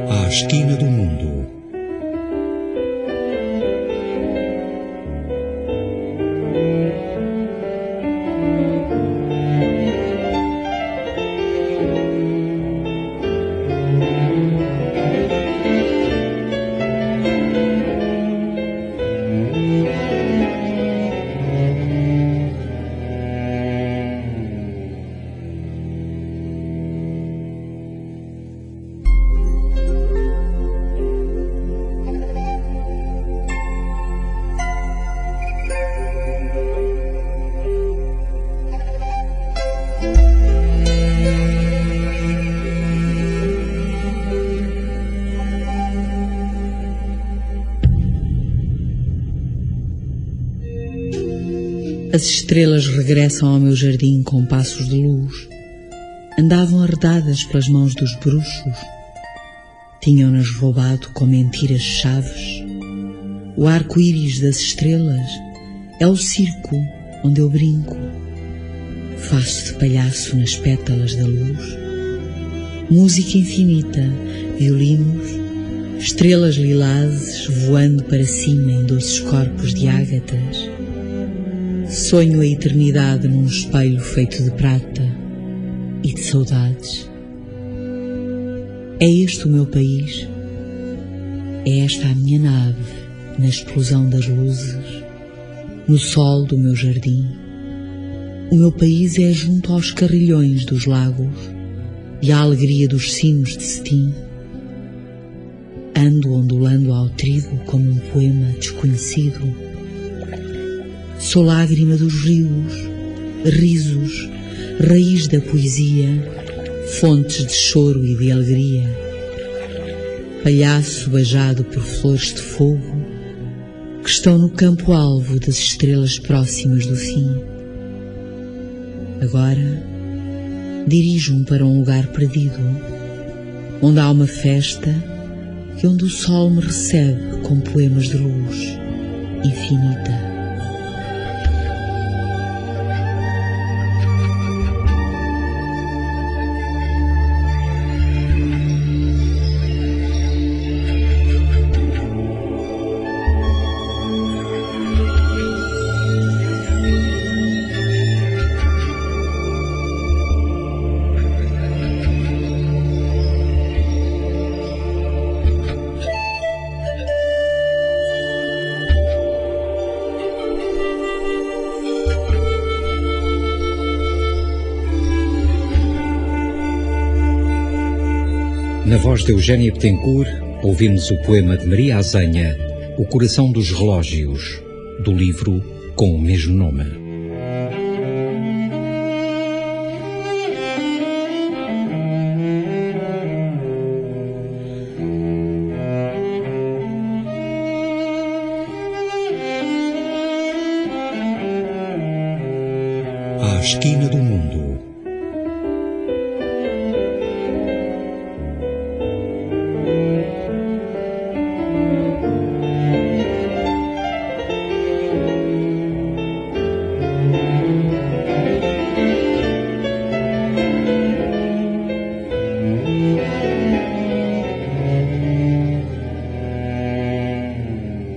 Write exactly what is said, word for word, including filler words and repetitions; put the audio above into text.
À esquina do mundo. As estrelas regressam ao meu jardim com passos de luz. Andavam arredadas pelas mãos dos bruxos. Tinham-nas roubado com mentiras chaves. O arco-íris das estrelas é o circo onde eu brinco. Faço de palhaço nas pétalas da luz. Música infinita, violinos, estrelas lilazes voando para cima em doces corpos de ágatas. Sonho a eternidade num espelho feito de prata e de saudades. É este o meu país? É esta a minha nave na explosão das luzes, no sol do meu jardim? O meu país é junto aos carrilhões dos lagos e à alegria dos sinos de cetim. Ando ondulando ao trigo como um poema desconhecido. Sou lágrima dos rios, risos, raiz da poesia, fontes de choro e de alegria. Palhaço beijado por flores de fogo que estão no campo-alvo das estrelas próximas do fim. Agora dirijo-me para um lugar perdido, onde há uma festa e onde o sol me recebe com poemas de luz infinita. Na voz de Eugénia Bettencourt, ouvimos o poema de Maria Azenha, O Coração dos Relógios, do livro com o mesmo nome. À esquina do mundo.